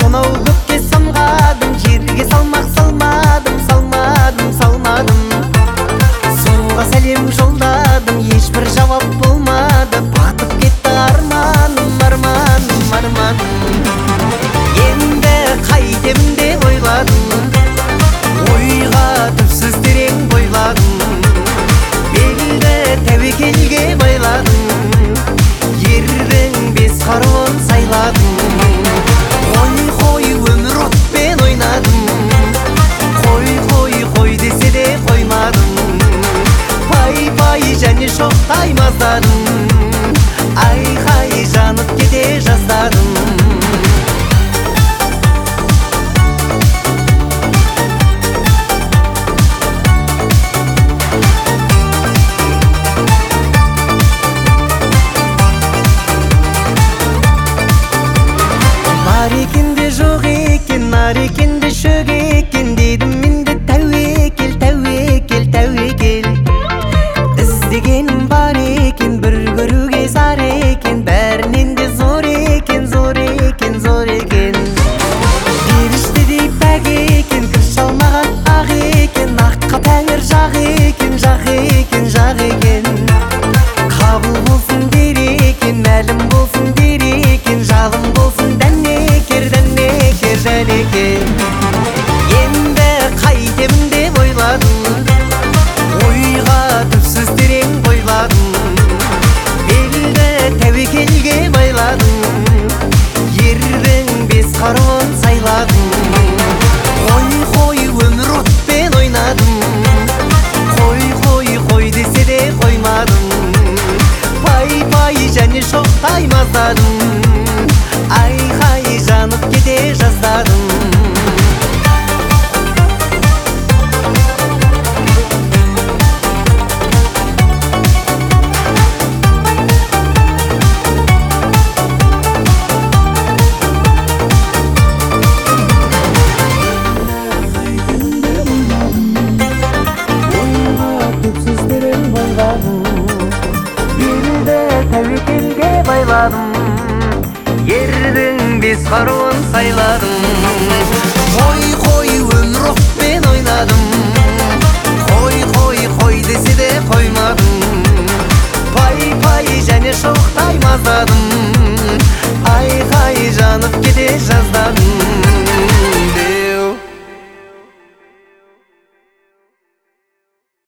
сонау көкке самғадым, жерге салмақ салмадым, салмадым, салмадым. Сұлуға сәлем жолдадым, ешбір жауап болмады. Батып кетті арманым, арманым, арманым. Енді қайтемін деп ойладым, ойға түпсіз терең бойладым. Белді тәуекелге байладым, ердің бес қаруын сайладым. Қой, өмір отпен ойнадым, қой десе де қоймадым. Пай, және шоқтай маздадым, айқай жанып кете жаздадым. Бар екен де жоқ екен, нар екен де шөк екен, дедім мен де тәуекел, тәуекел, тәуекел. Іздегенім бар екен, бір көруге зар екен, бәрінен де зор екен, зор екен, зор екен. Періштедей пәк екен, кір шалмаған ақ екен, аққа тәңір жақ екен, жақ екен, жақ екен. Қабыл болсын дер екен, мәлім болсын дер екен, жалым болсын дәнекер, дәнекер, дәнекер. Енді қайтемін деп ойладым, ойға түпсіз терең бойладым. Белді тәуекелге байладым, ердің бес қаруын сайладым. Қой, өмір отпен ойнадым, қой десе де қоймадым. Пай, және шоқтай маздадым, айқай жанып кете жаздадым. Тәуекелге байладым, ердің бес қаруын сайладым. Қой, өмір отпен ойнадым, қой десе де қоймадым. Пай, және шоқтай маздадым.